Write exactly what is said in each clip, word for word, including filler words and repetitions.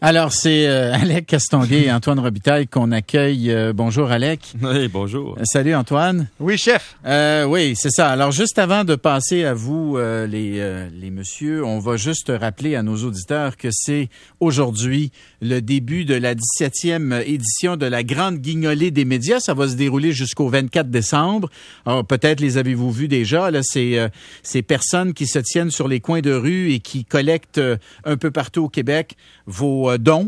Alors, c'est euh, Alec Castonguay et Antoine Robitaille qu'on accueille. Euh, bonjour, Alec. Oui, bonjour. Euh, salut, Antoine. Oui, chef. Euh, oui, c'est ça. Alors, juste avant de passer à vous, euh, les, euh, les messieurs, on va juste rappeler à nos auditeurs que c'est aujourd'hui le début de la dix-septième édition de la Grande Guignolée des médias. Ça va se dérouler jusqu'au vingt-quatre décembre. Alors, peut-être les avez-vous vus déjà. Là, c'est euh, ces personnes qui se tiennent sur les coins de rue et qui collectent euh, un peu partout au Québec vos euh, dons.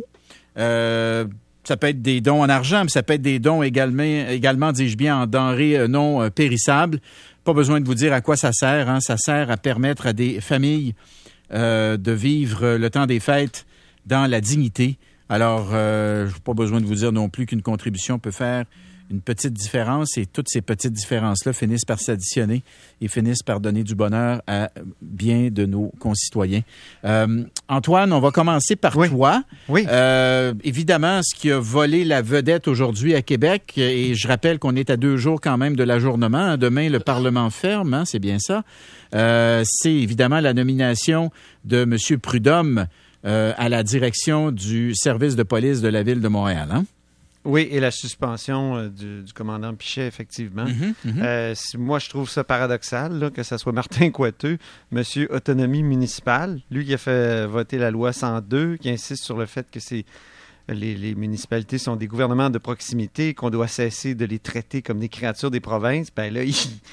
Euh, ça peut être des dons en argent, mais ça peut être des dons également, également dis-je bien, en denrées non euh, périssables. Pas besoin de vous dire à quoi ça sert. Hein. Ça sert à permettre à des familles euh, de vivre le temps des fêtes dans la dignité. Alors, euh, je n'ai pas besoin de vous dire non plus qu'une contribution peut faire une petite différence et toutes ces petites différences-là finissent par s'additionner et finissent par donner du bonheur à bien de nos concitoyens. Euh, Antoine, on va commencer par oui. toi. Oui. Euh, évidemment, ce qui a volé la vedette aujourd'hui à Québec, et je rappelle qu'on est à deux jours quand même de l'ajournement. Demain, le Parlement ferme, hein, c'est bien ça. Euh, c'est évidemment la nomination de M. Prudhomme euh, à la direction du service de police de la Ville de Montréal, hein? Oui, et la suspension euh, du, du commandant Pichet, effectivement. Mm-hmm, mm-hmm. Euh, moi, je trouve ça paradoxal, là, que ce soit Martin Coiteux, monsieur autonomie municipale, lui qui a fait voter la loi cent deux, qui insiste sur le fait que c'est les, les municipalités sont des gouvernements de proximité, qu'on doit cesser de les traiter comme des créatures des provinces. Ben là, il,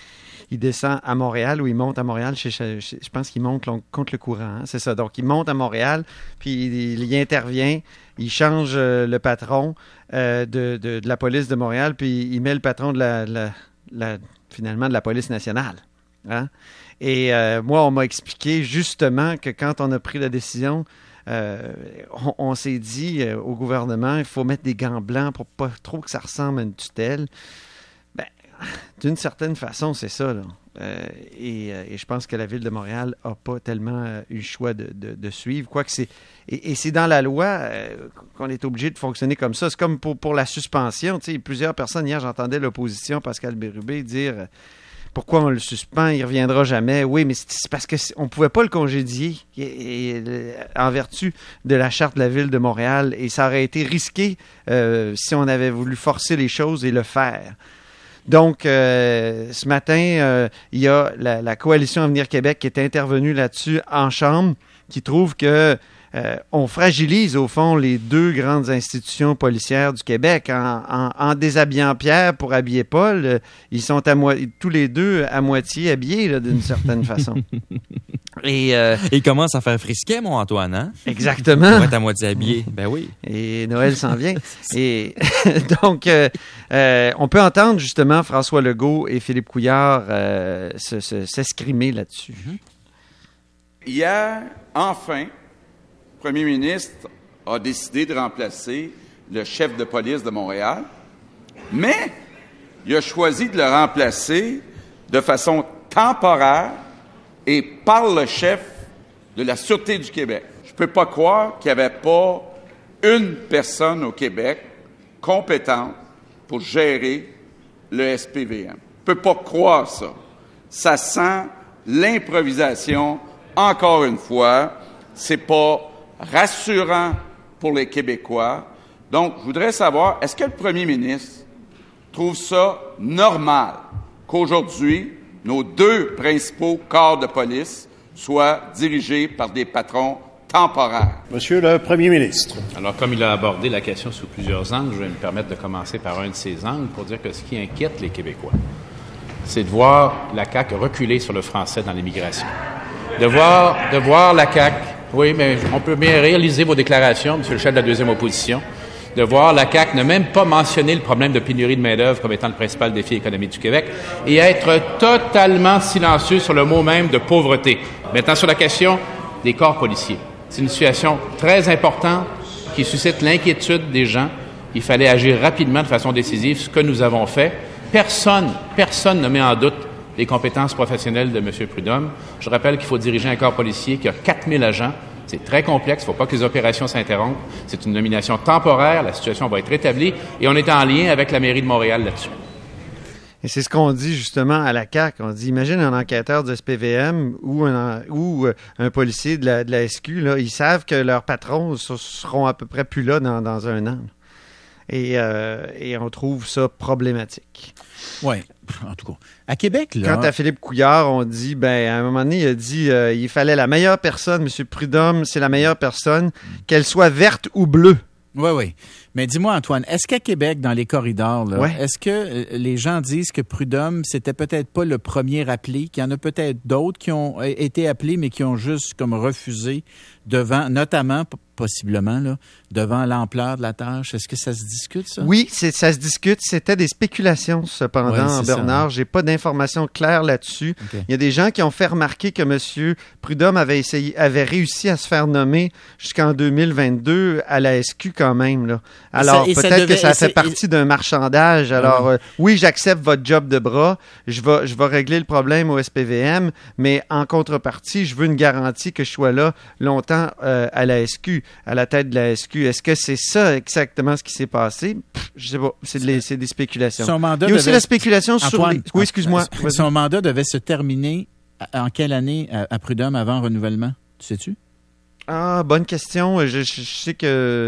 il descend à Montréal, ou il monte à Montréal, je, je, je pense qu'il monte contre le courant, hein, c'est ça. Donc, il monte à Montréal, puis il, il y intervient, il change euh, le patron euh, de, de, de la police de Montréal, puis il met le patron de la, la, la finalement de la police nationale. Hein? Et euh, moi, on m'a expliqué justement que quand on a pris la décision, euh, on, on s'est dit euh, au gouvernement, il faut mettre des gants blancs pour pas trop que ça ressemble à une tutelle. Ben, d'une certaine façon, c'est ça, là. Euh, et, et je pense que la Ville de Montréal n'a pas tellement euh, eu le choix de, de, de suivre. Quoique c'est, et, et c'est dans la loi euh, qu'on est obligé de fonctionner comme ça. C'est comme pour, pour la suspension. Tu sais, plusieurs personnes, hier, j'entendais l'opposition, Pascal Bérubé, dire euh, pourquoi on le suspend, il ne reviendra jamais. Oui, mais c'est, c'est parce qu'on ne pouvait pas le congédier et, et, en vertu de la charte de la Ville de Montréal. Et ça aurait été risqué euh, si on avait voulu forcer les choses et le faire. Donc, euh, ce matin, euh, il y a la, la Coalition Avenir Québec qui est intervenue là-dessus en Chambre, qui trouve que euh, on fragilise, au fond, les deux grandes institutions policières du Québec. En, en, en déshabillant Pierre pour habiller Paul, euh, ils sont à mo- tous les deux à moitié habillés, là, d'une certaine façon. Et euh, il commence à faire frisquet, mon Antoine, hein? Exactement. Pour être à moitié habillé. Ben oui. Et Noël s'en vient. Et donc, euh, euh, on peut entendre justement François Legault et Philippe Couillard euh, se, se, s'escrimer là-dessus. Hier, enfin, le premier ministre a décidé de remplacer le chef de police de Montréal, mais il a choisi de le remplacer de façon temporaire et par le chef de la Sûreté du Québec. Je ne peux pas croire qu'il n'y avait pas une personne au Québec compétente pour gérer le S P V M. Je ne peux pas croire ça. Ça sent l'improvisation, encore une fois. C'est pas rassurant pour les Québécois. Donc, je voudrais savoir, est-ce que le premier ministre trouve ça normal qu'aujourd'hui, nos deux principaux corps de police soient dirigés par des patrons temporaires? Monsieur le Premier ministre. Alors, comme il a abordé la question sous plusieurs angles, je vais me permettre de commencer par un de ces angles pour dire que ce qui inquiète les Québécois, c'est de voir la C A Q reculer sur le français dans l'immigration. De voir, de voir la C A Q, oui, mais on peut bien réaliser vos déclarations, monsieur le chef de la deuxième opposition, de voir la C A Q ne même pas mentionner le problème de pénurie de main-d'œuvre comme étant le principal défi économique du Québec et être totalement silencieux sur le mot même de pauvreté. Maintenant, sur la question des corps policiers. C'est une situation très importante qui suscite l'inquiétude des gens. Il fallait agir rapidement de façon décisive, ce que nous avons fait. Personne, personne ne met en doute les compétences professionnelles de M. Prudhomme. Je rappelle qu'il faut diriger un corps policier qui a quatre mille agents. C'est très complexe, il ne faut pas que les opérations s'interrompent. C'est une nomination temporaire, la situation va être rétablie et on est en lien avec la mairie de Montréal là-dessus. Et c'est ce qu'on dit justement à la C A Q. On dit, imagine un enquêteur du S P V M ou un, ou un policier de la, de la S Q, là, ils savent que leurs patrons seront à peu près plus là dans, dans un an. Et, euh, et on trouve ça problématique. Oui, en tout cas. À Québec, là... Quant à Philippe Couillard, on dit, ben à un moment donné, il a dit euh, il fallait la meilleure personne, M. Prudhomme, c'est la meilleure personne, qu'elle soit verte ou bleue. Oui, oui. Mais dis-moi, Antoine, est-ce qu'à Québec, dans les corridors, là, ouais. est-ce que les gens disent que Prudhomme, c'était peut-être pas le premier appelé, qu'il y en a peut-être d'autres qui ont été appelés, mais qui ont juste comme refusé devant, notamment, possiblement, là, devant l'ampleur de la tâche? Est-ce que ça se discute, ça? Oui, c'est, ça se discute. C'était des spéculations, cependant, ouais, Bernard. Ça. J'ai pas d'informations claires là-dessus. Okay. Il y a des gens qui ont fait remarquer que M. Prudhomme avait essayé, avait réussi à se faire nommer jusqu'en deux mille vingt-deux à la S Q quand même, là. Alors, ça, peut-être devait, que ça fait partie d'un marchandage. Alors, ouais. euh, oui, j'accepte votre job de bras. Je vais, je vais régler le problème au S P V M, mais en contrepartie, je veux une garantie que je sois là longtemps euh, à la S Q, à la tête de la S Q. Est-ce que c'est ça exactement ce qui s'est passé? Pff, je sais pas. C'est, de les, c'est des spéculations. Son mandat Il y a aussi devait... la spéculation Antoine, sur les... Oui, excuse-moi. Son vas-y. mandat devait se terminer en quelle année à Prudhomme avant renouvellement? Tu sais-tu? Ah, bonne question. Je, je, je sais que...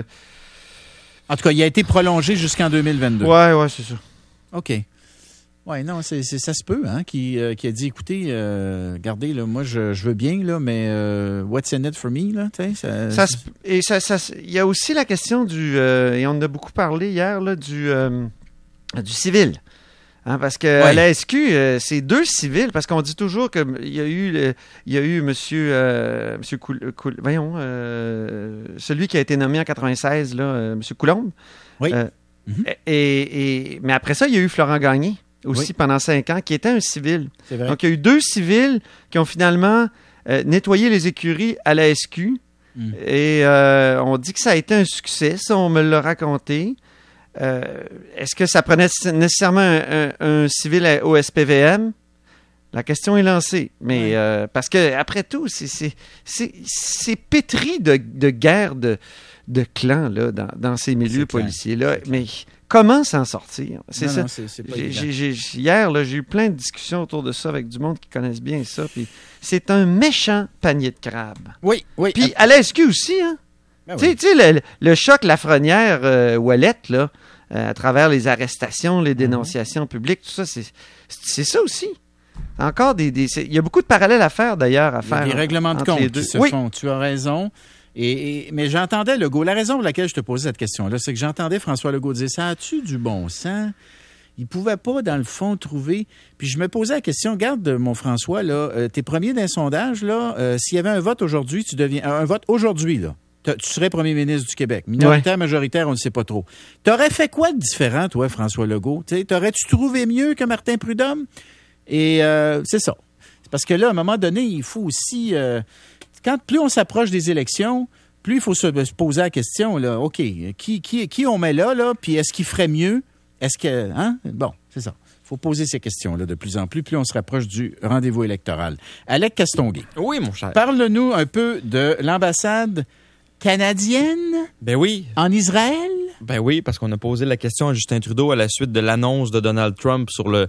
En tout cas, il a été prolongé jusqu'en deux mille vingt-deux. Oui, oui, c'est ça. OK. Oui, non, c'est, c'est, ça se peut, hein, qui, euh, qui a dit, écoutez, euh, regardez, là, moi, je, je veux bien, là, mais euh, what's in it for me, là, tu sais, ça... ça se, et ça, ça, il y a aussi la question du, euh, et on en a beaucoup parlé hier, là, du, euh, du civil. Hein, parce que ouais. à la S Q, euh, c'est deux civils, parce qu'on dit toujours qu'il y a eu, le, il y a eu monsieur, euh, monsieur Coul, Coul, voyons, euh, celui qui a été nommé en quatre-vingt-seize, là, euh, monsieur Coulombe. Oui. Euh, mm-hmm. et, et, mais après ça, il y a eu Florent Gagné, aussi oui. pendant cinq ans, qui était un civil. C'est vrai. Donc, il y a eu deux civils qui ont finalement euh, nettoyé les écuries à la S Q. Mm. Et euh, on dit que ça a été un succès, ça, on me l'a raconté. Euh, est-ce que ça prenait nécessairement un, un, un civil au S P V M? La question est lancée. Mais oui. euh, parce que après tout, c'est, c'est, c'est, c'est pétri de, de guerre de, de clans là, dans, dans ces milieux c'est policiers-là. Mais comment s'en sortir? C'est non, ça. Non, c'est, c'est pas j'ai, j'ai, j'ai, hier, là, j'ai eu plein de discussions autour de ça avec du monde qui connaissent bien ça. Puis c'est un méchant panier de crabes. Oui, oui. Puis à la S Q aussi, hein? Ben tu oui. sais, le, le choc Lafrenière euh, Ouellette, là, euh, à travers les arrestations, les dénonciations mm-hmm. publiques, tout ça, c'est, c'est ça aussi. Encore des... des il y a beaucoup de parallèles à faire, d'ailleurs, à faire. Il y a des règlements de compte qui se oui. font. Tu as raison. Et, et, mais j'entendais Legault. La raison pour laquelle je te posais cette question-là, c'est que j'entendais François Legault dire « Ça a-tu du bon sens? » Il ne pouvait pas, dans le fond, trouver... Puis je me posais la question, regarde, mon François, là, euh, t'es premier d'un sondage, là, euh, s'il y avait un vote aujourd'hui, tu deviens... Un vote aujourd'hui, là. Tu serais premier ministre du Québec. Minoritaire, ouais. majoritaire, on ne sait pas trop. T'aurais fait quoi de différent, toi, François Legault? T'sais, t'aurais-tu trouvé mieux que Martin Prudhomme? Et euh, c'est ça. C'est parce que là, à un moment donné, il faut aussi... Euh, quand plus on s'approche des élections, plus il faut se, se poser la question, là, OK, qui, qui, qui on met là, là, puis est-ce qu'il ferait mieux? Est-ce que... Hein? Bon, c'est ça. Il faut poser ces questions-là de plus en plus, plus on se rapproche du rendez-vous électoral. Alec Castonguay. Oui, mon cher. Parle-nous un peu de l'ambassade canadienne? Ben oui. En Israël? Ben oui, parce qu'on a posé la question à Justin Trudeau à la suite de l'annonce de Donald Trump sur le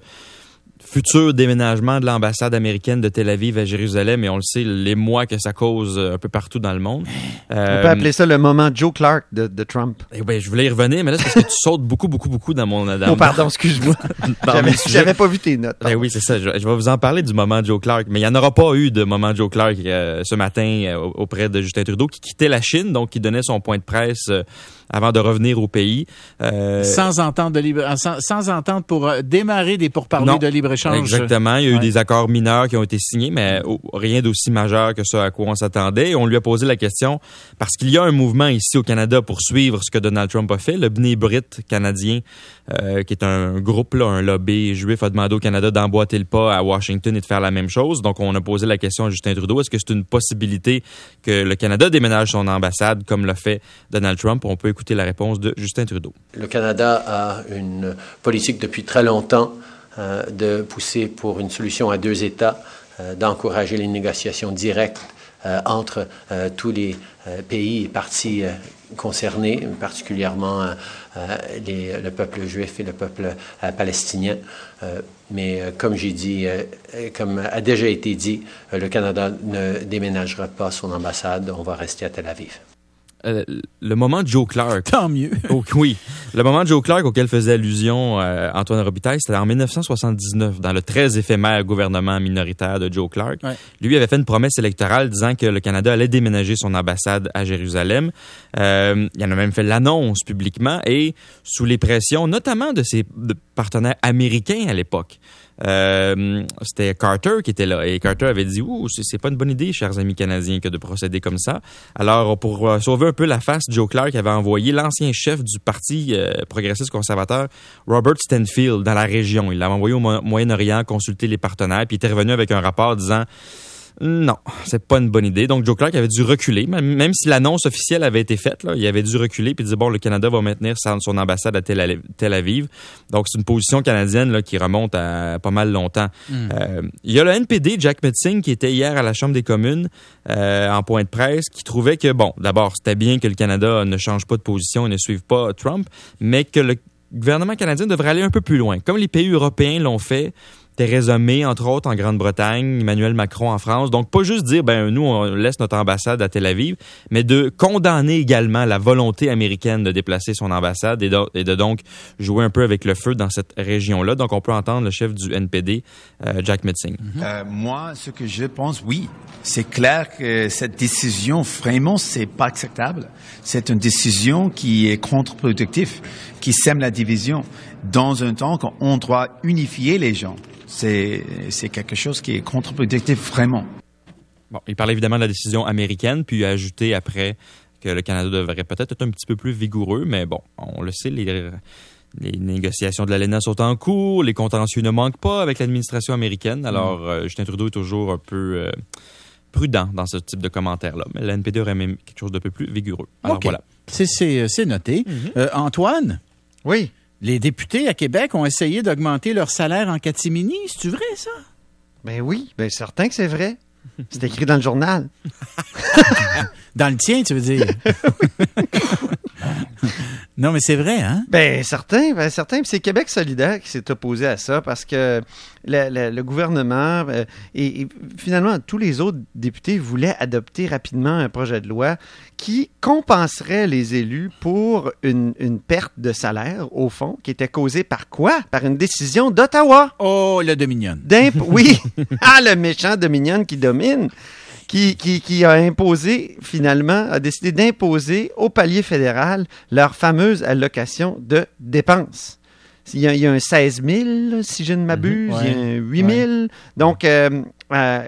futur déménagement de l'ambassade américaine de Tel Aviv à Jérusalem, et on le sait, les mois que ça cause un peu partout dans le monde. Euh, on peut appeler ça le moment Joe Clark de, de Trump. Eh ben, je voulais y revenir, mais là, c'est parce que tu sautes beaucoup, beaucoup, beaucoup dans mon... Dans oh, pardon, excuse-moi. j'avais, j'avais pas vu tes notes. Ben oui, c'est ça. Je, je vais vous en parler du moment Joe Clark, mais il n'y en aura pas eu de moment Joe Clark euh, ce matin euh, auprès de Justin Trudeau, qui quittait la Chine, donc qui donnait son point de presse euh, avant de revenir au pays. Euh, sans entente de libre, sans, sans entente pour euh, démarrer des pourparlers non, de libre-échange. Exactement. Il y a eu ouais. des accords mineurs qui ont été signés, mais oh, rien d'aussi majeur que ça à quoi on s'attendait. Et on lui a posé la question, parce qu'il y a un mouvement ici au Canada pour suivre ce que Donald Trump a fait. Le B'nai B'rith canadien, euh, qui est un groupe, là, un lobby juif, a demandé au Canada d'emboîter le pas à Washington et de faire la même chose. Donc, on a posé la question à Justin Trudeau. Est-ce que c'est une possibilité que le Canada déménage son ambassade comme l'a fait Donald Trump? On peut écouter la réponse de Justin Trudeau. Le Canada a une politique depuis très longtemps euh, de pousser pour une solution à deux États, euh, d'encourager les négociations directes euh, entre euh, tous les euh, pays et parties euh, concernés, particulièrement euh, les, le peuple juif et le peuple euh, palestinien. Euh, mais euh, comme j'ai dit, euh, comme a déjà été dit, euh, le Canada ne déménagera pas son ambassade, on va rester à Tel Aviv. Euh, le moment de Joe Clark. Tant mieux. Oh, oui. Le moment de Joe Clark auquel faisait allusion euh, Antoine Robitaille, c'était en dix-neuf cent soixante-dix-neuf, dans le très éphémère gouvernement minoritaire de Joe Clark. Ouais. Lui avait fait une promesse électorale disant que le Canada allait déménager son ambassade à Jérusalem. Euh, il en a même fait l'annonce publiquement et sous les pressions, notamment de ses de partenaires américains à l'époque. Euh, c'était Carter qui était là et Carter avait dit ouh c'est, c'est pas une bonne idée chers amis canadiens que de procéder comme ça. Alors pour euh, sauver un peu la face, Joe Clark avait envoyé l'ancien chef du parti euh, progressiste conservateur Robert Stanfield dans la région. Il l'avait envoyé au Mo- Moyen-Orient consulter les partenaires puis il était revenu avec un rapport disant non, c'est pas une bonne idée. Donc, Joe Clark avait dû reculer, même, même si l'annonce officielle avait été faite, là, il avait dû reculer puis dire, bon, le Canada va maintenir son ambassade à Tel, Tel Aviv. Donc, c'est une position canadienne là, qui remonte à pas mal longtemps. Mm. Euh, il y a le N P D, Jack Metzing, qui était hier à la Chambre des communes euh, en point de presse, qui trouvait que, bon, d'abord, c'était bien que le Canada ne change pas de position et ne suive pas Trump, mais que le gouvernement canadien devrait aller un peu plus loin. Comme les pays européens l'ont fait, Theresa May, entre autres, en Grande-Bretagne, Emmanuel Macron en France. Donc, pas juste dire, ben nous, on laisse notre ambassade à Tel Aviv, mais de condamner également la volonté américaine de déplacer son ambassade et de, et de donc jouer un peu avec le feu dans cette région-là. Donc, on peut entendre le chef du N P D, euh, Jack Metzing. Euh, moi, ce que je pense, oui, c'est clair que cette décision, vraiment, c'est pas acceptable. C'est une décision qui est contre-productive, qui sème la division dans un temps qu'on doit unifier les gens. C'est, c'est quelque chose qui est contre-productif, vraiment. Bon, il parlait évidemment de la décision américaine, puis il a ajouté après que le Canada devrait peut-être être un petit peu plus vigoureux, mais bon, on le sait, les, les négociations de l'A L E N A sont en cours, les contentieux ne manquent pas avec l'administration américaine, alors mmh. euh, Justin Trudeau est toujours un peu euh, prudent dans ce type de commentaires-là, mais la N P D aurait même quelque chose d'un peu plus vigoureux. Alors okay. voilà. C'est, c'est, c'est noté. Mmh. Euh, Antoine? Oui? Les députés à Québec ont essayé d'augmenter leur salaire en catimini. C'est-tu vrai, ça? Ben oui, ben certain que c'est vrai. C'est écrit dans le journal. Dans le tien, tu veux dire? Non, mais c'est vrai, hein? Ben certain, ben certain. Puis c'est Québec solidaire qui s'est opposé à ça parce que le, le, le gouvernement euh, et, et finalement tous les autres députés voulaient adopter rapidement un projet de loi qui compenserait les élus pour une, une perte de salaire, au fond, qui était causée par quoi? Par une décision d'Ottawa. Oh, le Dominion. D'imp- oui, ah, le méchant Dominion qui domine. Qui, qui, qui a imposé, finalement, a décidé d'imposer au palier fédéral leur fameuse allocation de dépenses. Il y a, il y a un seize mille, si je ne m'abuse, mm-hmm, ouais, il y a un huit mille. Ouais. Donc, euh, euh,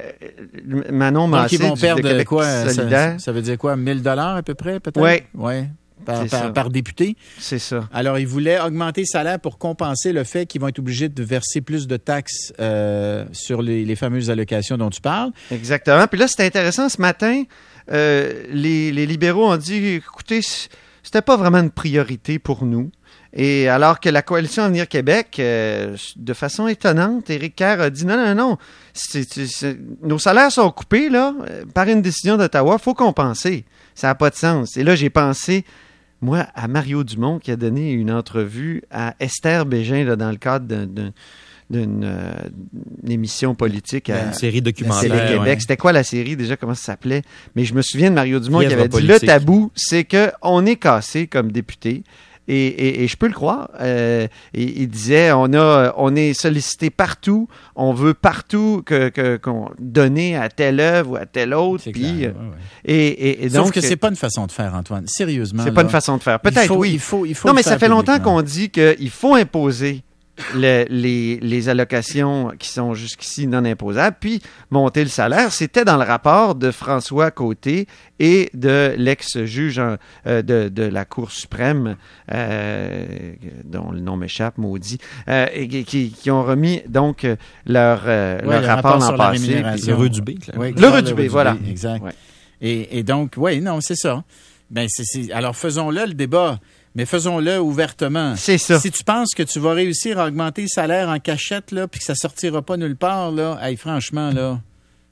Manon Massé, ils vont du perdre Québec quoi, solidaire. Ça, ça veut dire quoi, mille dollars à peu près, peut-être? Oui. Ouais. Par, par, par député. C'est ça. Alors, ils voulaient augmenter le salaire pour compenser le fait qu'ils vont être obligés de verser plus de taxes euh, sur les, les fameuses allocations dont tu parles. Exactement. Puis là, c'était intéressant. Ce matin, euh, les, les libéraux ont dit, écoutez, c'était pas vraiment une priorité pour nous. Et alors que la Coalition Avenir Québec, euh, de façon étonnante, Éric Kerr a dit non, non, non, c'est, c'est, c'est, nos salaires sont coupés là, par une décision d'Ottawa, il faut compenser. Ça n'a pas de sens. Et là, j'ai pensé... Moi, à Mario Dumont, qui a donné une entrevue à Esther Bégin là, dans le cadre d'un, d'un, d'une euh, une émission politique à une série documentaire. Télé-Québec. Ouais. C'était quoi la série déjà? Comment ça s'appelait? Mais je me souviens de Mario Dumont Fièvre qui avait politique. dit le tabou, c'est qu'on est cassé comme député. Et, et, et je peux le croire. Euh, et, il disait, on a, on est sollicité partout, on veut partout que, que qu'on donner à telle œuvre ou à telle autre. C'est puis, clair, euh, ouais, ouais. Et, et, et Sauf donc, que c'est pas une façon de faire, Antoine. Sérieusement. C'est là, pas une façon de faire. Peut-être, il faut, oui. Il faut, il faut non, le mais faire ça fait longtemps publiquement. qu'on dit qu'il faut imposer le, les, les allocations qui sont jusqu'ici non imposables, puis monter le salaire. C'était dans le rapport de François Côté et de l'ex-juge euh, de, de la Cour suprême, euh, dont le nom m'échappe, maudit, euh, et, qui, qui ont remis donc leur, euh, Ouais, leur le rapport rapport l'an sur la passé. rémunération. Le Dubé. Oui, Le Redubé, voilà. Exact. Ouais. Et, et donc, oui, non, c'est ça. Ben, c'est, c'est, alors, faisons-le le débat, mais faisons-le ouvertement. C'est ça. Si tu penses que tu vas réussir à augmenter le salaire en cachette, là, puis que ça sortira pas nulle part, là, hey, franchement, là,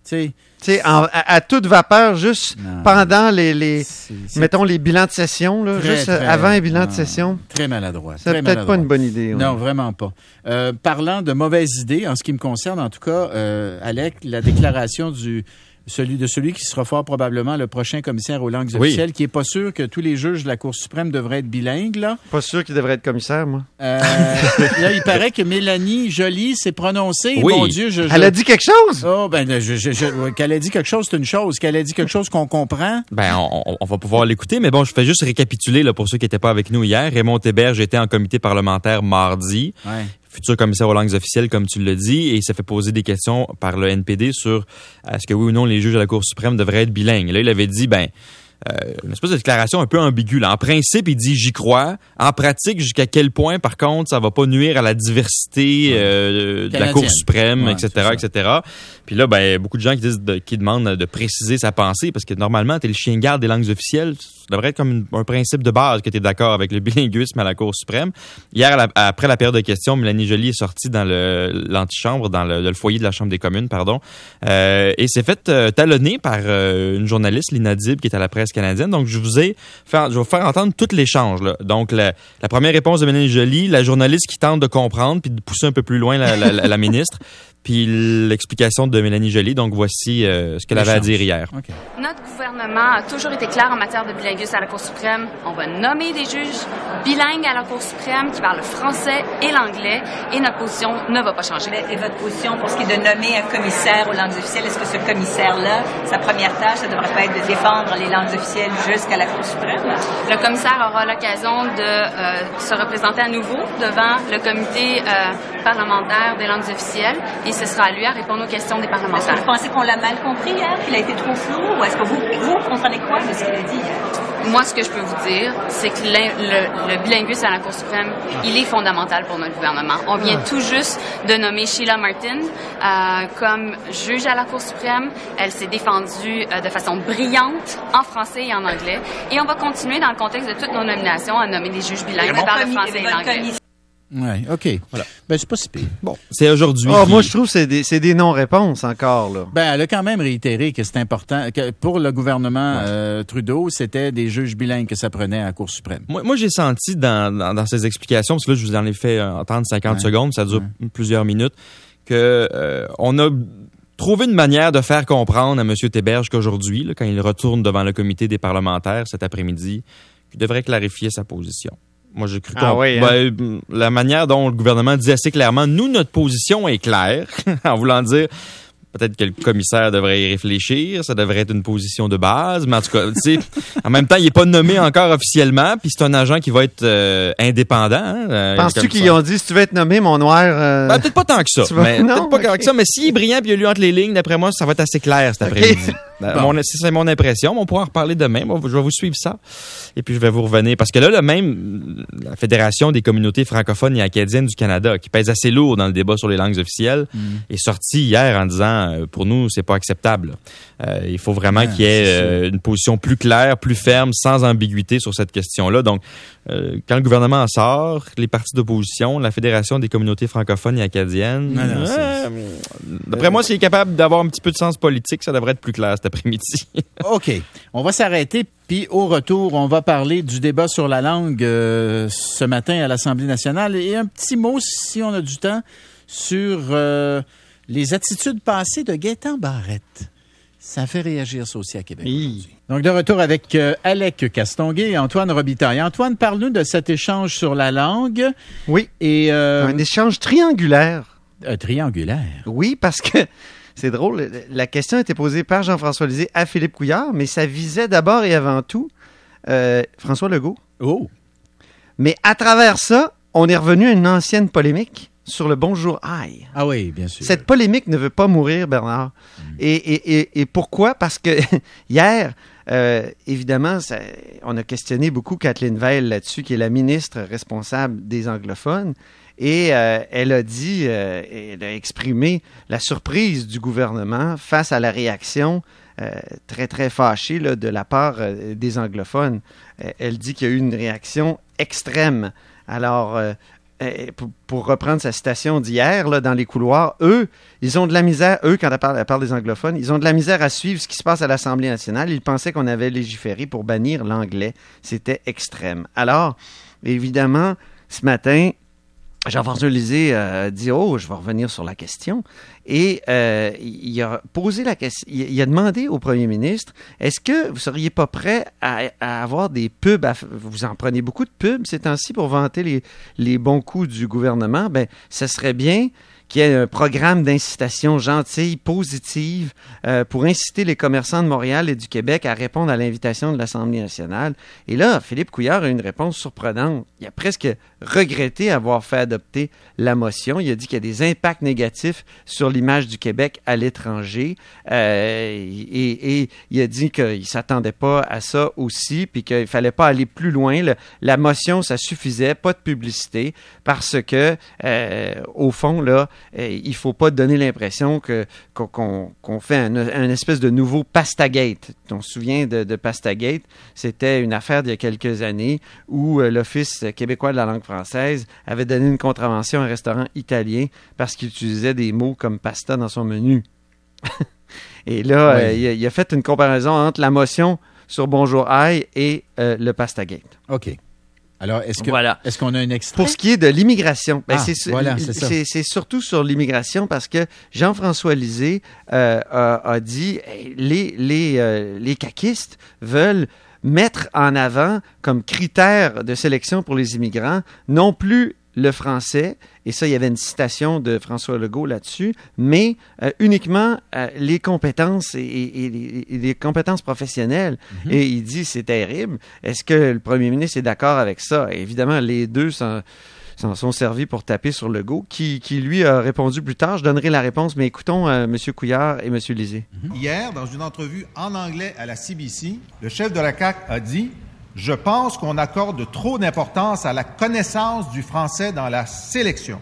sais... Tu sais, à, à toute vapeur, juste non, pendant les, les c'est, c'est mettons, les bilans de session, là, très, juste très, avant les bilans non, de session. Très maladroit. C'est peut-être maladroit. Pas une bonne idée. Ouais. Non, vraiment pas. Euh, parlant de mauvaises idées, en ce qui me concerne, en tout cas, euh, Alec, la déclaration du... Celui de celui qui sera fort probablement le prochain commissaire aux langues oui. officielles, qui n'est pas sûr que tous les juges de la Cour suprême devraient être bilingues, là. Pas sûr qu'il devrait être commissaire, moi. Euh, là, il paraît que Mélanie Joly s'est prononcée. Oui. Mon Dieu, je, je... Elle a dit quelque chose? Oh, ben, je, je, je... qu'elle a dit quelque chose, c'est une chose. Qu'elle a dit quelque chose qu'on comprend. Ben, on, on va pouvoir l'écouter, mais bon, je fais juste récapituler, là, pour ceux qui n'étaient pas avec nous hier. Raymond Théberge était en comité parlementaire mardi. Ouais. Futur commissaire aux langues officielles, comme tu l'as dit, et il s'est fait poser des questions par le N P D sur est-ce que oui ou non les juges de la Cour suprême devraient être bilingues. Et là, il avait dit, ben, euh, une espèce de déclaration un peu ambiguë. Là. En principe, il dit j'y crois. En pratique, jusqu'à quel point, par contre, ça va pas nuire à la diversité euh, de la Cour suprême, ouais, et cetera, et cetera. Puis là, ben, beaucoup de gens qui disent, de, qui demandent de préciser sa pensée, parce que normalement, t'es le chien de garde des langues officielles. Ça devrait être comme une, un principe de base que tu es d'accord avec le bilinguisme à la Cour suprême. Hier, la, après la période de questions, Mélanie Joly est sortie dans le, l'antichambre, dans le, le foyer de la Chambre des communes, pardon, euh, et s'est fait euh, talonner par euh, une journaliste, Lina Dib, qui est à la presse canadienne. Donc, je vous ai fait, je vais vous faire entendre tout l'échange. Là. Donc, la, la première réponse de Mélanie Joly, la journaliste qui tente de comprendre puis de pousser un peu plus loin la, la, la, la ministre, puis l'explication de Mélanie Joly. Donc, voici euh, ce qu'elle avait à dire hier. Okay. Notre gouvernement a toujours été clair en matière de bilinguisme à la Cour suprême. On va nommer des juges bilingues à la Cour suprême qui parlent le français et l'anglais, et notre position ne va pas changer. Et votre position pour ce qui est de nommer un commissaire aux langues officielles, est-ce que ce commissaire-là, sa première tâche, ça ne devrait pas être de défendre les langues officielles jusqu'à la Cour suprême? Le commissaire aura l'occasion de euh, se représenter à nouveau devant le comité euh, parlementaire des langues officielles, et ce sera à lui à répondre aux questions des parlementaires. Est-ce que vous pensez qu'on l'a mal compris hier, qu'il a été trop flou, ou est-ce que vous, vous comprenez quoi de ce qu'il a dit hier? Moi, ce que je peux vous dire, c'est que le, le, le bilinguisme à la Cour suprême, il est fondamental pour notre gouvernement. On vient tout juste de nommer Sheila Martin euh, comme juge à la Cour suprême. Elle s'est défendue euh, de façon brillante en français et en anglais. Et on va continuer dans le contexte de toutes nos nominations à nommer des juges bilingues qui parlent le français et l'anglais. Oui, OK. Voilà. Ben, c'est pas si pire. Bon, c'est aujourd'hui. Oh, qui... Moi, je trouve que c'est des, c'est des non-réponses encore, là. Ben, elle a quand même réitéré que c'est important, que pour le gouvernement ouais. euh, Trudeau, c'était des juges bilingues que ça prenait à la Cour suprême. Moi, moi j'ai senti dans, dans, dans ces explications, parce que là, je vous en ai fait entendre cinquante ouais. secondes, ça dure ouais. plusieurs minutes, que euh, on a trouvé une manière de faire comprendre à M. Théberge qu'aujourd'hui, là, quand il retourne devant le comité des parlementaires cet après-midi, qu'il devrait clarifier sa position. Moi, j'ai cru ah qu'on... oui, hein? ben, la manière dont le gouvernement dit assez clairement, nous, notre position est claire, en voulant dire, peut-être que le commissaire devrait y réfléchir, ça devrait être une position de base, mais en tout cas, tu sais, en même temps, il n'est pas nommé encore officiellement, puis c'est un agent qui va être euh, indépendant. Hein, euh, Penses-tu qu'ils ont dit, si tu veux être nommé, mon noir... Euh... Ben, peut-être pas tant que ça, vas... mais non, peut-être pas okay. tant que ça, mais s'il est brillant puis il a lu entre les lignes, d'après moi, ça va être assez clair cet après-midi. Okay. Bon. Mon, c'est mon impression, mais on pourra en reparler demain. Moi, je vais vous suivre ça. Et puis, je vais vous revenir. Parce que là, le même, la Fédération des communautés francophones et acadiennes du Canada, qui pèse assez lourd dans le débat sur les langues officielles, mm. est sortie hier en disant, euh, pour nous, c'est pas acceptable. Euh, il faut vraiment ouais, qu'il y ait euh, une position plus claire, plus ferme, sans ambiguïté sur cette question-là. Donc, euh, quand le gouvernement en sort, les partis d'opposition, la Fédération des communautés francophones et acadiennes, non, non, euh, d'après euh, moi, s'il est capable d'avoir un petit peu de sens politique, ça devrait être plus clair cet après-midi. OK. On va s'arrêter, puis au retour, on va parler du débat sur la langue euh, ce matin à l'Assemblée nationale. Et un petit mot, si on a du temps, sur euh, les attitudes passées de Gaétan Barrette. Ça fait réagir ça aussi à Québec. Oui. Donc, de retour avec euh, Alec Castonguay et Antoine Robitaille. Antoine, parle-nous de cet échange sur la langue. Oui. Et, euh, un échange triangulaire. Euh, triangulaire? Oui, parce que c'est drôle. La question a été posée par Jean-François Lisée à Philippe Couillard, mais ça visait d'abord et avant tout euh, François Legault. Oh! Mais à travers ça, on est revenu à une ancienne polémique sur le bonjour aïe. Ah oui, bien sûr. Cette polémique ne veut pas mourir, Bernard. Mmh. Et, et, et, et pourquoi? Parce que hier, euh, évidemment, ça, on a questionné beaucoup Kathleen Veil là-dessus, qui est la ministre responsable des anglophones. Et euh, elle a dit, euh, elle a exprimé la surprise du gouvernement face à la réaction euh, très, très fâchée là, de la part euh, des anglophones. Euh, elle dit qu'il y a eu une réaction extrême. Alors, euh, euh, pour, pour reprendre sa citation d'hier, là, dans les couloirs, eux, ils ont de la misère, eux, quand elle parle, elle parle des anglophones, ils ont de la misère à suivre ce qui se passe à l'Assemblée nationale. Ils pensaient qu'on avait légiféré pour bannir l'anglais. C'était extrême. Alors, évidemment, ce matin, Jean-François Lisée a dit « Oh, je vais revenir sur la question ». Et euh, il a posé la question, il a demandé au premier ministre « Est-ce que vous ne seriez pas prêt à, à avoir des pubs, à, vous en prenez beaucoup de pubs ces temps-ci pour vanter les, les bons coups du gouvernement? Ben, ça serait bien qu'il y ait un programme d'incitation gentille, positive, euh, pour inciter les commerçants de Montréal et du Québec à répondre à l'invitation de l'Assemblée nationale. » Et là, Philippe Couillard a une réponse surprenante. Il a presque regretté avoir fait adopter la motion. Il a dit qu'il y a des impacts négatifs sur l'image du Québec à l'étranger. Euh, et, et il a dit qu'il ne s'attendait pas à ça aussi, puis qu'il ne fallait pas aller plus loin. Le, la motion, ça suffisait, pas de publicité, parce que, euh, au fond, là, il ne faut pas donner l'impression que, qu'on, qu'on fait un, un espèce de nouveau Pastagate. On se souvient de, de Pastagate? C'était une affaire d'il y a quelques années où euh, l'Office québécois de la langue française avait donné une contravention à un restaurant italien parce qu'il utilisait des mots comme pasta dans son menu. Et là, oui. euh, il, a, il a fait une comparaison entre la motion sur Bonjour Aïe et euh, le Pastagate. OK. Alors, est-ce, que, voilà. est-ce qu'on a un extrait? Pour ce qui est de l'immigration, ben ah, c'est, voilà, c'est, c'est, c'est surtout sur l'immigration parce que Jean-François Lisée euh, a, a dit hey, les, les, euh, les caquistes veulent mettre en avant comme critère de sélection pour les immigrants non plus le français, et ça, il y avait une citation de François Legault là-dessus, mais euh, uniquement euh, les compétences et, et, et, et les compétences professionnelles. Mm-hmm. Et il dit, c'est terrible. Est-ce que le premier ministre est d'accord avec ça? Et évidemment, les deux s'en, s'en sont servis pour taper sur Legault, qui, qui lui a répondu plus tard. Je donnerai la réponse, mais écoutons euh, M. Couillard et M. Lisée. Mm-hmm. Hier, dans une entrevue en anglais à la C B C, le chef de la C A Q a dit... Je pense qu'on accorde trop d'importance à la connaissance du français dans la sélection.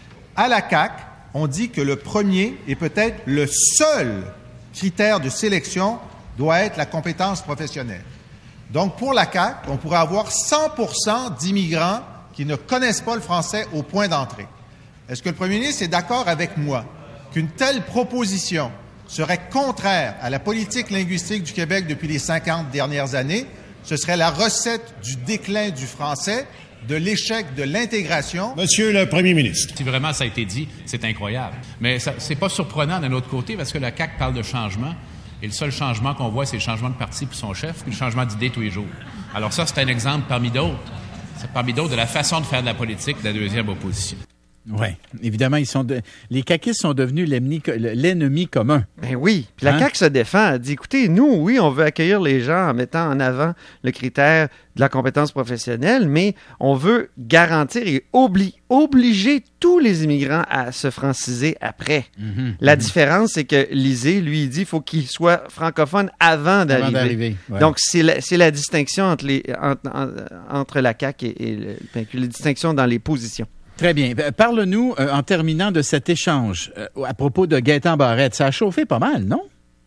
À la C A Q, on dit que le premier et peut-être le seul critère de sélection doit être la compétence professionnelle. Donc, pour la C A Q, on pourrait avoir cent pour cent d'immigrants qui ne connaissent pas le français au point d'entrée. Est-ce que le premier ministre est d'accord avec moi qu'une telle proposition serait contraire à la politique linguistique du Québec depuis les cinquante dernières années? Ce serait la recette du déclin du français, de l'échec de l'intégration. Monsieur le Premier ministre. Si vraiment ça a été dit, c'est incroyable. Mais ça, c'est pas surprenant d'un autre côté parce que la C A Q parle de changement et le seul changement qu'on voit, c'est le changement de parti pour son chef puis le changement d'idée tous les jours. Alors ça, c'est un exemple parmi d'autres. C'est parmi d'autres de la façon de faire de la politique de la deuxième opposition. Oui, évidemment, ils sont de... les caquistes sont devenus l'ennemi, l'ennemi commun. Ben oui. Puis la hein? C A Q se défend. Elle dit, écoutez, nous, oui, on veut accueillir les gens en mettant en avant le critère de la compétence professionnelle, mais on veut garantir et obli- obliger tous les immigrants à se franciser après. Mm-hmm. La mm-hmm. différence, c'est que Lisée, lui, il dit qu'il faut qu'il soit francophone avant d'arriver. Avant d'arriver ouais. Donc, c'est la, c'est la distinction entre, les, entre, entre la C A Q et, et le, les distinctions dans les positions. Très bien. Parle-nous, euh, en terminant, de cet échange euh, à propos de Gaétan Barrette. Ça a chauffé pas mal, non?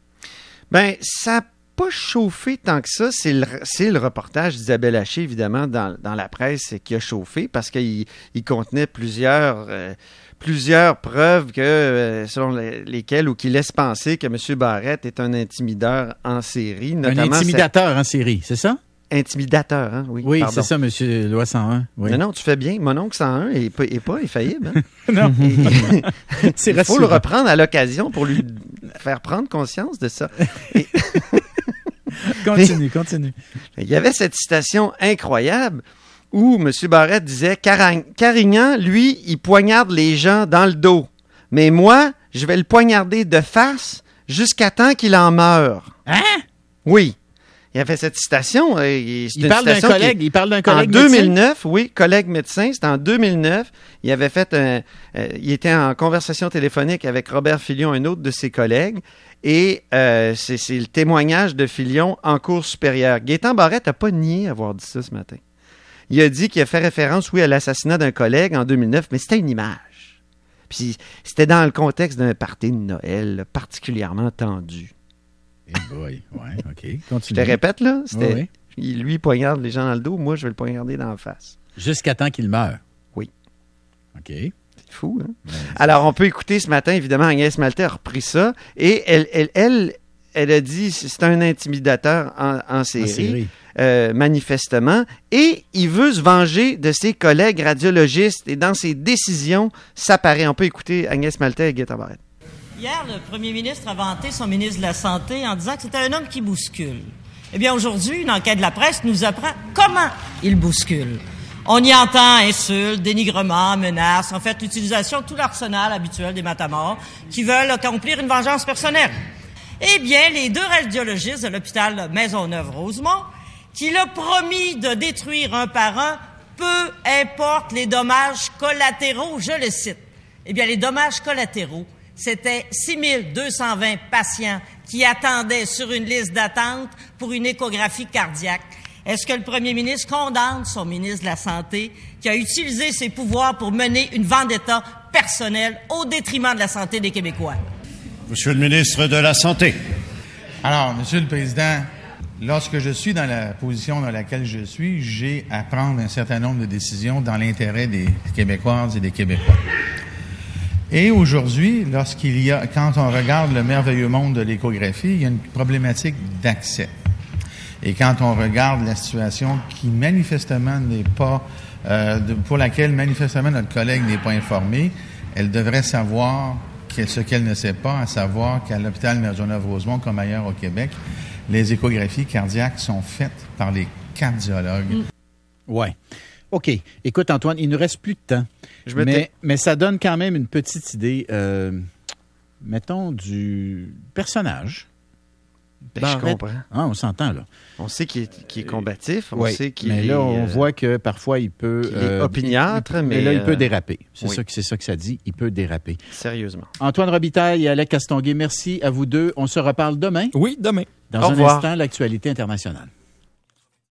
Bien, ça n'a pas chauffé tant que ça. C'est le, c'est le reportage d'Isabelle Haché, évidemment, dans, dans la presse qui a chauffé parce qu'il il contenait plusieurs, euh, plusieurs preuves que, euh, selon les, lesquelles ou qui laissent penser que M. Barrette est un intimideur en série. Un intimidateur cette... en série, c'est ça? Intimidateur, hein? Oui, oui pardon. c'est ça, M. Loi cent un. Oui. Non, non, tu fais bien. Mon oncle cent un n'est pas, est pas infaillible. Hein? non. Et, c'est il faut le reprendre à l'occasion pour lui faire prendre conscience de ça. Et... continue, Mais, continue. Il y avait cette citation incroyable où M. Barrette disait « Carignan, lui, il poignarde les gens dans le dos. Mais moi, je vais le poignarder de face jusqu'à temps qu'il en meure. » Hein? Oui. Il a fait cette citation. Il, il, parle, d'un collègue, qui, il parle d'un collègue en deux mille neuf, médecin? Oui, collègue médecin. C'était en deux mille neuf. Il avait fait un... Euh, il était en conversation téléphonique avec Robert Filion, un autre de ses collègues. Et euh, c'est, c'est le témoignage de Filion en cours supérieure. Gaétan Barrette n'a pas nié avoir dit ça ce matin. Il a dit qu'il a fait référence, oui, à l'assassinat d'un collègue en deux mille neuf, mais c'était une image. Puis c'était dans le contexte d'un party de Noël là, particulièrement tendu. Hey boy, ouais, OK. Continue. Je te répète, là, c'était, oui, oui. lui, il poignarde les gens dans le dos, moi, je vais le poignarder dans la face. Jusqu'à temps qu'il meure. Oui. OK. C'est fou, hein? Ouais, alors, on peut écouter ce matin, évidemment, Agnès Maltais a repris ça, et elle, elle, elle, elle a dit c'est un intimidateur en, en série. En série. Euh, manifestement, et il veut se venger de ses collègues radiologistes, et dans ses décisions, ça paraît. On peut écouter Agnès Maltais et Gaëtan Barrette. Hier, le premier ministre a vanté son ministre de la Santé en disant que c'était un homme qui bouscule. Eh bien, aujourd'hui, une enquête de la presse nous apprend comment il bouscule. On y entend insultes, dénigrements, menaces, en fait, l'utilisation de tout l'arsenal habituel des matamors qui veulent accomplir une vengeance personnelle. Eh bien, les deux radiologistes de l'hôpital Maisonneuve-Rosemont qu'il a promis de détruire un par un, peu importe les dommages collatéraux, je le cite. Eh bien, les dommages collatéraux, c'était six mille deux cent vingt patients qui attendaient sur une liste d'attente pour une échographie cardiaque. Est-ce que le premier ministre condamne son ministre de la Santé qui a utilisé ses pouvoirs pour mener une vendetta personnelle au détriment de la santé des Québécois? Monsieur le ministre de la Santé. Alors, Monsieur le Président, lorsque je suis dans la position dans laquelle je suis, j'ai à prendre un certain nombre de décisions dans l'intérêt des Québécoises et des Québécois. Et aujourd'hui, lorsqu'il y a, quand on regarde le merveilleux monde de l'échographie, il y a une problématique d'accès. Et quand on regarde la situation qui manifestement n'est pas, euh, de, pour laquelle manifestement notre collègue n'est pas informé, elle devrait savoir que, ce qu'elle ne sait pas, à savoir qu'à l'hôpital Maisonneuve-Rosemont, comme ailleurs au Québec, les échographies cardiaques sont faites par les cardiologues. Oui. OK. Écoute, Antoine, il ne nous reste plus de temps. Je mais, mais ça donne quand même une petite idée, euh, mettons, du personnage. Ben, je comprends. Ah, on s'entend, là. On sait qu'il est, qu'il est combatif. On oui, sait qu'il mais est, là, on euh, voit que parfois, il peut... Il est opiniâtre, il, il, mais... Mais là, il peut euh, déraper. C'est, oui. ça, c'est ça que ça dit. Il peut déraper. Sérieusement. Antoine Robitaille et Alec Castonguay, merci à vous deux. On se reparle demain. Oui, demain. Dans Au un revoir. instant, l'actualité internationale.